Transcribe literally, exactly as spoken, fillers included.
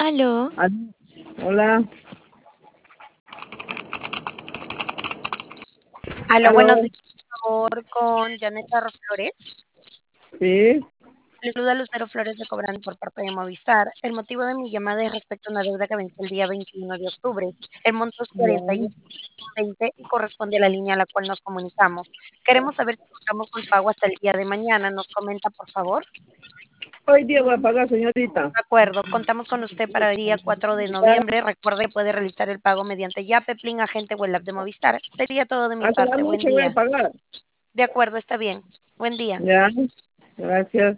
Aló. Aló. Hola, Aló, buenos aló, días, por favor, con Janet Arro Flores. sí, Le saluda Lucero Flores de Cobrando por parte de Movistar. El motivo de mi llamada es respecto a una deuda que venció el día veintiuno de octubre. El monto es cuarenta y ya. uno veinte y corresponde a la línea a la cual nos comunicamos. Queremos saber si contamos con pago hasta el día de mañana. ¿Nos comenta, por favor? Hoy día voy a pagar, señorita. De acuerdo, contamos con usted para el día cuatro de Ya, noviembre. Recuerde que puede realizar el pago mediante Yape, Plin, Agente o el app de Movistar. Sería todo de mi hasta la parte. Buen noche voy a día. pagar. De acuerdo, está bien. Buen día. Ya, gracias.